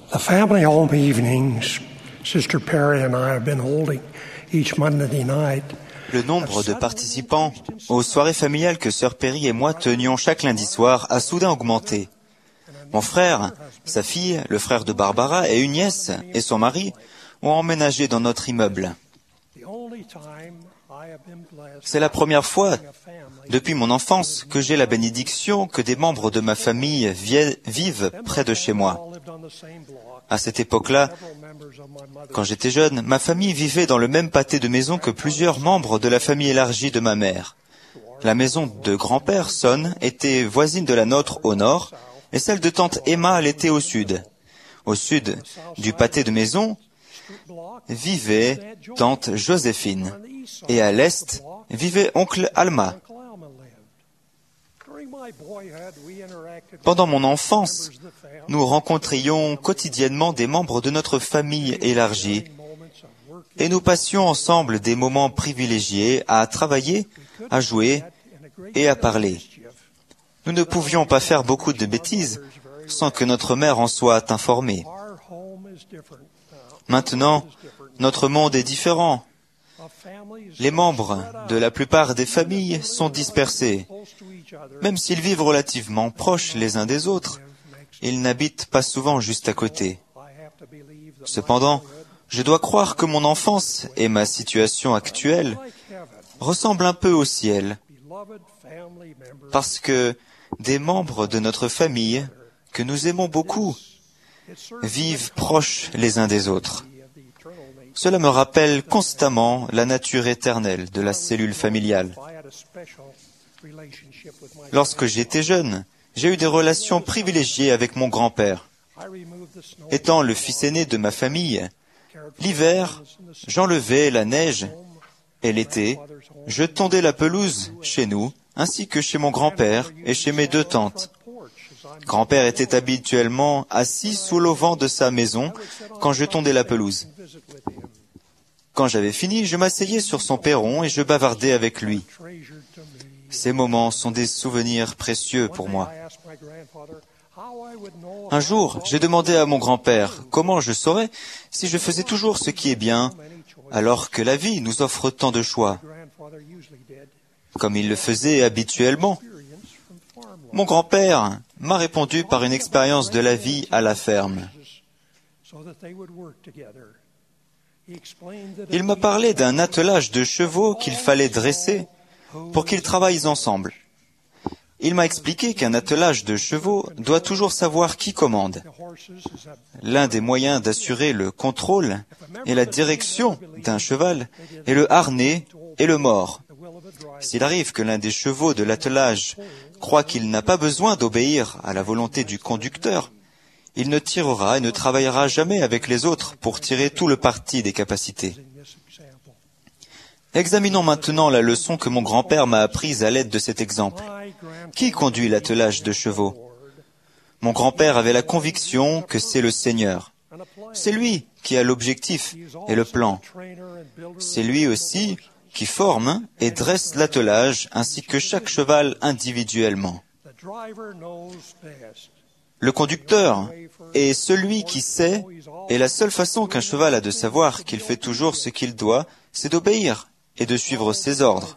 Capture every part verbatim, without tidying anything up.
The family home evenings Sister Perry and I have been holding each Monday night. Le nombre de participants aux soirées familiales que Sœur Perry et moi tenions chaque lundi soir a soudain augmenté. Mon frère, sa fille, le frère de Barbara et une nièce et son mari ont emménagé dans notre immeuble. C'est la première fois depuis mon enfance que j'ai la bénédiction que des membres de ma famille viennent, vivent près de chez moi. À cette époque-là, quand j'étais jeune, ma famille vivait dans le même pâté de maison que plusieurs membres de la famille élargie de ma mère. La maison de grand-père, Son, était voisine de la nôtre au nord, et celle de tante Emma l'était au sud. Au sud du pâté de maison vivait tante Joséphine, et à l'est vivait oncle Alma. Pendant mon enfance, nous rencontrions quotidiennement des membres de notre famille élargie et nous passions ensemble des moments privilégiés à travailler, à jouer et à parler. Nous ne pouvions pas faire beaucoup de bêtises sans que notre mère en soit informée. Maintenant, notre monde est différent. Les membres de la plupart des familles sont dispersés. Même s'ils vivent relativement proches les uns des autres, ils n'habitent pas souvent juste à côté. Cependant, je dois croire que mon enfance et ma situation actuelle ressemblent un peu au ciel, parce que des membres de notre famille, que nous aimons beaucoup, vivent proches les uns des autres. Cela me rappelle constamment la nature éternelle de la cellule familiale. Lorsque j'étais jeune, j'ai eu des relations privilégiées avec mon grand-père. Étant le fils aîné de ma famille, l'hiver, j'enlevais la neige et l'été, je tondais la pelouse chez nous, ainsi que chez mon grand-père et chez mes deux tantes. Grand-père était habituellement assis sous l'auvent de sa maison quand je tondais la pelouse. Quand j'avais fini, je m'asseyais sur son perron et je bavardais avec lui. Ces moments sont des souvenirs précieux pour moi. Un jour, j'ai demandé à mon grand-père comment je saurais si je faisais toujours ce qui est bien, alors que la vie nous offre tant de choix, comme il le faisait habituellement. Mon grand-père m'a répondu par une expérience de la vie à la ferme. Il m'a parlé d'un attelage de chevaux qu'il fallait dresser pour qu'ils travaillent ensemble. Il m'a expliqué qu'un attelage de chevaux doit toujours savoir qui commande. L'un des moyens d'assurer le contrôle et la direction d'un cheval est le harnais et le mors. S'il arrive que l'un des chevaux de l'attelage croit qu'il n'a pas besoin d'obéir à la volonté du conducteur, il ne tirera et ne travaillera jamais avec les autres pour tirer tout le parti des capacités. Examinons maintenant la leçon que mon grand-père m'a apprise à l'aide de cet exemple. Qui conduit l'attelage de chevaux? Mon grand-père avait la conviction que c'est le Seigneur. C'est lui qui a l'objectif et le plan. C'est lui aussi qui forme et dresse l'attelage ainsi que chaque cheval individuellement. Le conducteur est celui qui sait, et la seule façon qu'un cheval a de savoir qu'il fait toujours ce qu'il doit, c'est d'obéir et de suivre ses ordres.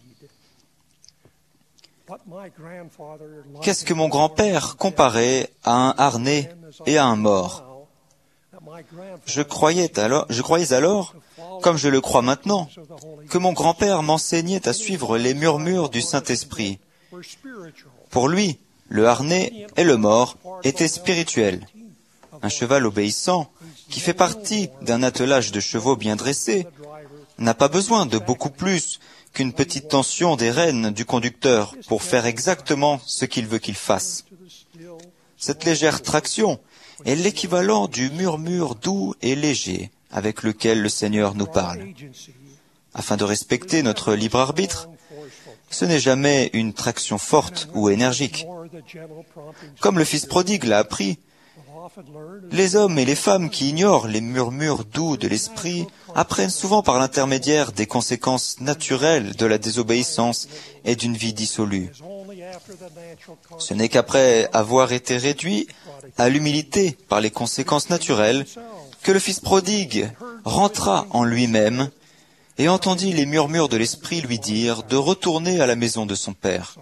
Qu'est-ce que mon grand-père comparait à un harnais et à un mors? Je croyais alors, je croyais alors, comme je le crois maintenant, que mon grand-père m'enseignait à suivre les murmures du Saint-Esprit. Pour lui, le harnais et le mors étaient spirituels. Un cheval obéissant, qui fait partie d'un attelage de chevaux bien dressés, n'a pas besoin de beaucoup plus qu'une petite tension des rênes du conducteur pour faire exactement ce qu'il veut qu'il fasse. Cette légère traction est l'équivalent du murmure doux et léger avec lequel le Seigneur nous parle. Afin de respecter notre libre arbitre, ce n'est jamais une traction forte ou énergique. Comme le fils prodigue l'a appris, les hommes et les femmes qui ignorent les murmures doux de l'esprit apprennent souvent par l'intermédiaire des conséquences naturelles de la désobéissance et d'une vie dissolue. Ce n'est qu'après avoir été réduit à l'humilité par les conséquences naturelles que le fils prodigue rentra en lui-même et entendit les murmures de l'esprit lui dire de retourner à la maison de son père.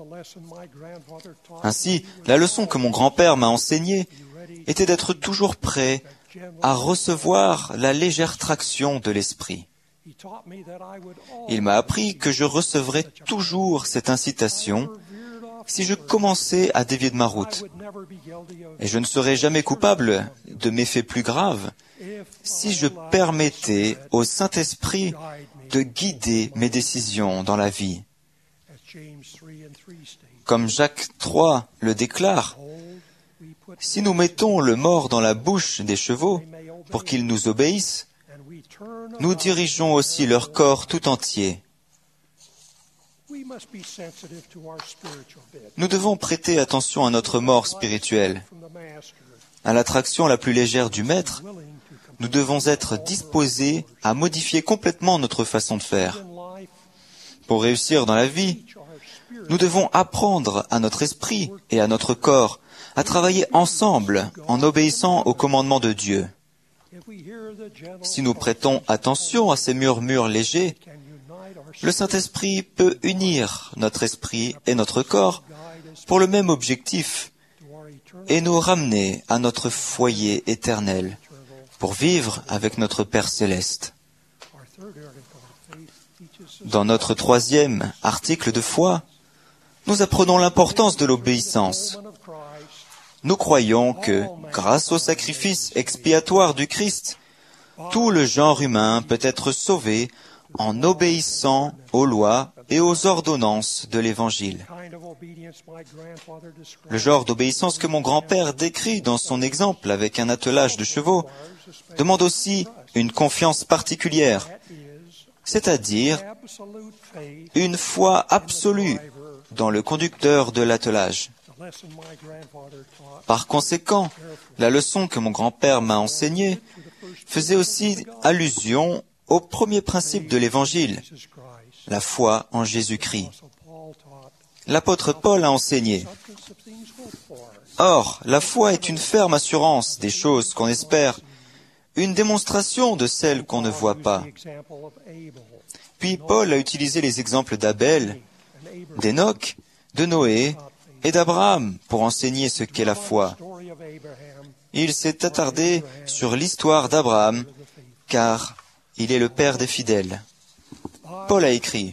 Ainsi, la leçon que mon grand-père m'a enseignée était d'être toujours prêt à recevoir la légère traction de l'esprit. Il m'a appris que je recevrais toujours cette incitation si je commençais à dévier de ma route. Et je ne serais jamais coupable de méfaits plus graves si je permettais au Saint-Esprit de guider mes décisions dans la vie. Comme Jacques trois le déclare, si nous mettons le mors dans la bouche des chevaux pour qu'ils nous obéissent, nous dirigeons aussi leur corps tout entier. Nous devons prêter attention à notre mort spirituelle. À l'attraction la plus légère du Maître, nous devons être disposés à modifier complètement notre façon de faire. Pour réussir dans la vie, nous devons apprendre à notre esprit et à notre corps à travailler ensemble en obéissant aux commandements de Dieu. Si nous prêtons attention à ces murmures légers, le Saint-Esprit peut unir notre esprit et notre corps pour le même objectif et nous ramener à notre foyer éternel pour vivre avec notre Père céleste. Dans notre troisième article de foi, nous apprenons l'importance de l'obéissance. Nous croyons que, grâce au sacrifice expiatoire du Christ, tout le genre humain peut être sauvé en obéissant aux lois et aux ordonnances de l'Évangile. Le genre d'obéissance que mon grand-père décrit dans son exemple avec un attelage de chevaux demande aussi une confiance particulière, c'est-à-dire une foi absolue dans le conducteur de l'attelage. Par conséquent, la leçon que mon grand-père m'a enseignée faisait aussi allusion au premier principe de l'Évangile, la foi en Jésus-Christ. L'apôtre Paul a enseigné. Or, la foi est une ferme assurance des choses qu'on espère, une démonstration de celles qu'on ne voit pas. Puis Paul a utilisé les exemples d'Abel, d'Enoch, de Noé et d'Abraham pour enseigner ce qu'est la foi. Il s'est attardé sur l'histoire d'Abraham, car il est le père des fidèles. Paul a écrit,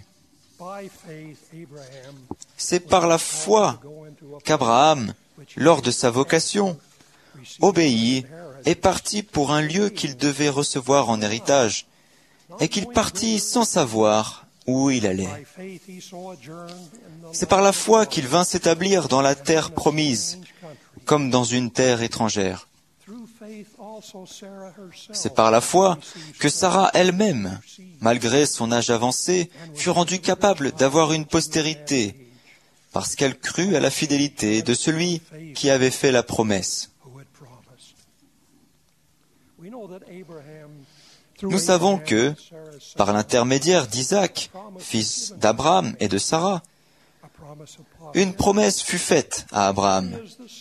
« C'est par la foi qu'Abraham, lors de sa vocation, obéit et partit pour un lieu qu'il devait recevoir en héritage, et qu'il partit sans savoir où il allait. C'est par la foi qu'il vint s'établir dans la terre promise, comme dans une terre étrangère. C'est par la foi que Sarah elle-même, malgré son âge avancé, fut rendue capable d'avoir une postérité, parce qu'elle crut à la fidélité de celui qui avait fait la promesse. Nous savons que, par l'intermédiaire d'Isaac, fils d'Abraham et de Sarah, une promesse fut faite à Abraham,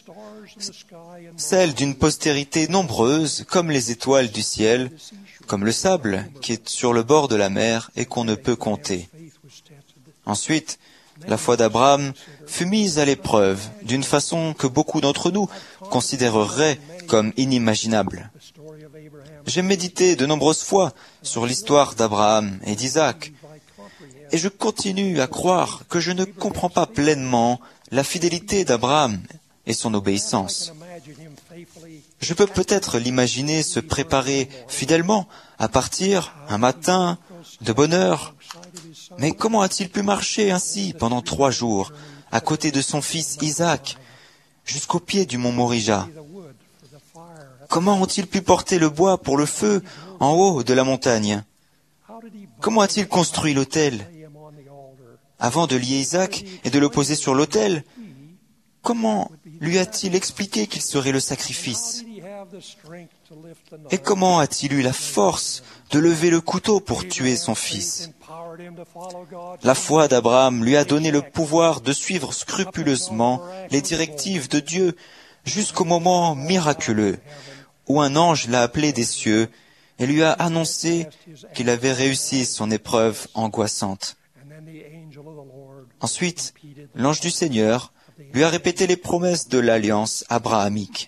celle d'une postérité nombreuse comme les étoiles du ciel, comme le sable qui est sur le bord de la mer et qu'on ne peut compter. Ensuite, la foi d'Abraham fut mise à l'épreuve d'une façon que beaucoup d'entre nous considéreraient comme inimaginable. J'ai médité de nombreuses fois sur l'histoire d'Abraham et d'Isaac, et je continue à croire que je ne comprends pas pleinement la fidélité d'Abraham et son obéissance. Je peux peut-être l'imaginer se préparer fidèlement à partir, un matin, de bonne heure, mais comment a-t-il pu marcher ainsi pendant trois jours, à côté de son fils Isaac, jusqu'au pied du mont Morija? Comment ont-ils pu porter le bois pour le feu en haut de la montagne? Comment a-t-il construit l'autel? Avant de lier Isaac et de le poser sur l'autel, comment lui a-t-il expliqué qu'il serait le sacrifice? Et comment a-t-il eu la force de lever le couteau pour tuer son fils? La foi d'Abraham lui a donné le pouvoir de suivre scrupuleusement les directives de Dieu jusqu'au moment miraculeux où un ange l'a appelé des cieux et lui a annoncé qu'il avait réussi son épreuve angoissante. Ensuite, l'ange du Seigneur lui a répété les promesses de l'alliance abrahamique.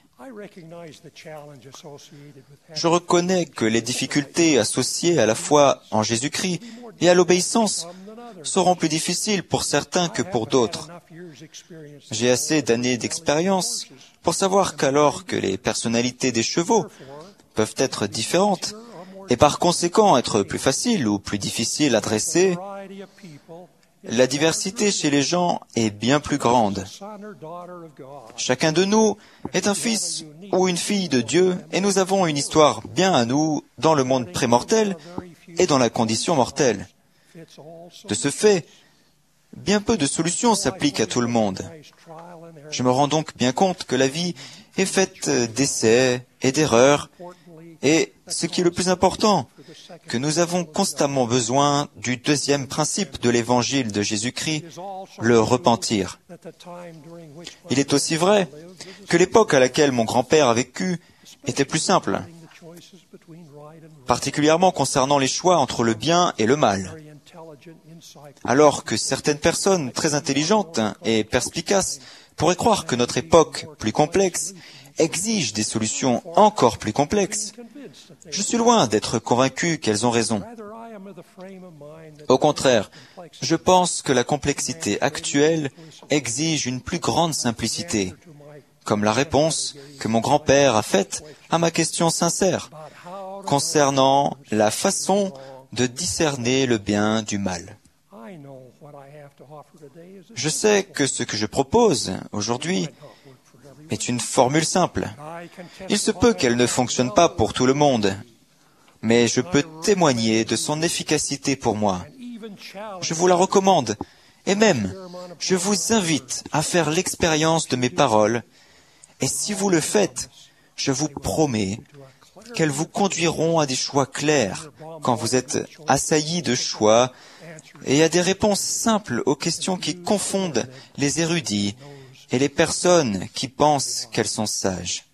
Je reconnais que les difficultés associées à la foi en Jésus-Christ et à l'obéissance seront plus difficiles pour certains que pour d'autres. J'ai assez d'années d'expérience pour savoir qu'alors que les personnalités des chevaux peuvent être différentes et par conséquent être plus faciles ou plus difficiles à dresser, la diversité chez les gens est bien plus grande. Chacun de nous est un fils ou une fille de Dieu et nous avons une histoire bien à nous dans le monde prémortel et dans la condition mortelle. De ce fait, bien peu de solutions s'appliquent à tout le monde. Je me rends donc bien compte que la vie est faite d'essais et d'erreurs et, ce qui est le plus important, que nous avons constamment besoin du deuxième principe de l'évangile de Jésus-Christ, le repentir. Il est aussi vrai que l'époque à laquelle mon grand-père a vécu était plus simple, particulièrement concernant les choix entre le bien et le mal. Alors que certaines personnes très intelligentes et perspicaces pourraient croire que notre époque, plus complexe, exige des solutions encore plus complexes, je suis loin d'être convaincu qu'elles ont raison. Au contraire, je pense que la complexité actuelle exige une plus grande simplicité, comme la réponse que mon grand-père a faite à ma question sincère concernant la façon de discerner le bien du mal. Je sais que ce que je propose aujourd'hui est une formule simple. Il se peut qu'elle ne fonctionne pas pour tout le monde, mais je peux témoigner de son efficacité pour moi. Je vous la recommande, et même, je vous invite à faire l'expérience de mes paroles, et si vous le faites, je vous promets qu'elles vous conduiront à des choix clairs quand vous êtes assaillis de choix et à des réponses simples aux questions qui confondent les érudits et les personnes qui pensent qu'elles sont sages.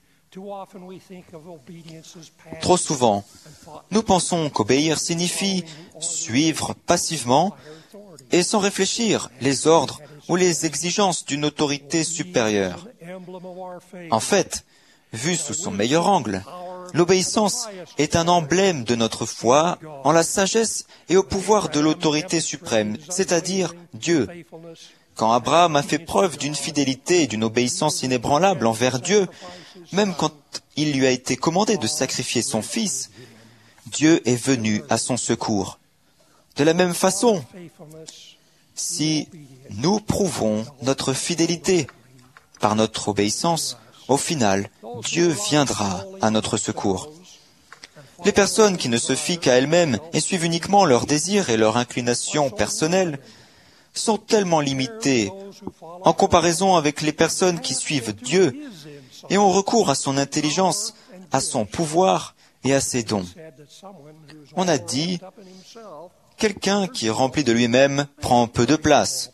Trop souvent, nous pensons qu'obéir signifie suivre passivement et sans réfléchir les ordres ou les exigences d'une autorité supérieure. En fait, vu sous son meilleur angle, l'obéissance est un emblème de notre foi en la sagesse et au pouvoir de l'autorité suprême, c'est-à-dire Dieu. Quand Abraham a fait preuve d'une fidélité et d'une obéissance inébranlable envers Dieu, même quand il lui a été commandé de sacrifier son fils, Dieu est venu à son secours. De la même façon, si nous prouvons notre fidélité par notre obéissance, au final, Dieu viendra à notre secours. Les personnes qui ne se fient qu'à elles-mêmes et suivent uniquement leurs désirs et leurs inclinations personnelles sont tellement limitées en comparaison avec les personnes qui suivent Dieu et ont recours à son intelligence, à son pouvoir et à ses dons. On a dit, quelqu'un qui est rempli de lui-même prend peu de place.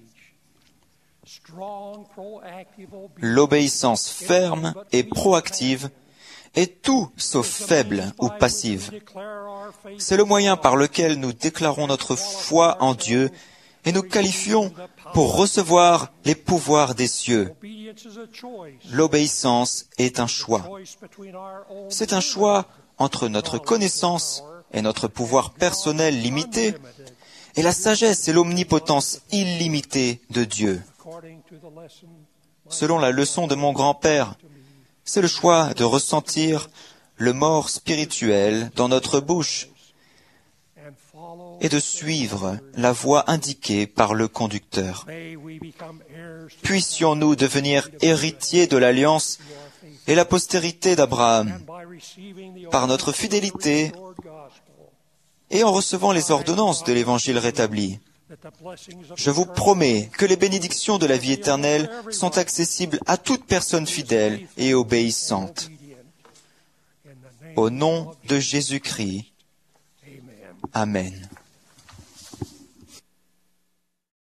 L'obéissance ferme et proactive est tout sauf faible ou passive. C'est le moyen par lequel nous déclarons notre foi en Dieu et nous qualifions pour recevoir les pouvoirs des cieux. L'obéissance est un choix. C'est un choix entre notre connaissance et notre pouvoir personnel limité et la sagesse et l'omnipotence illimitée de Dieu. Selon la leçon de mon grand-père, c'est le choix de ressentir le mort spirituel dans notre bouche et de suivre la voie indiquée par le conducteur. Puissions-nous devenir héritiers de l'alliance et la postérité d'Abraham par notre fidélité et en recevant les ordonnances de l'Évangile rétabli. Je vous promets que les bénédictions de la vie éternelle sont accessibles à toute personne fidèle et obéissante. Au nom de Jésus-Christ. Amen.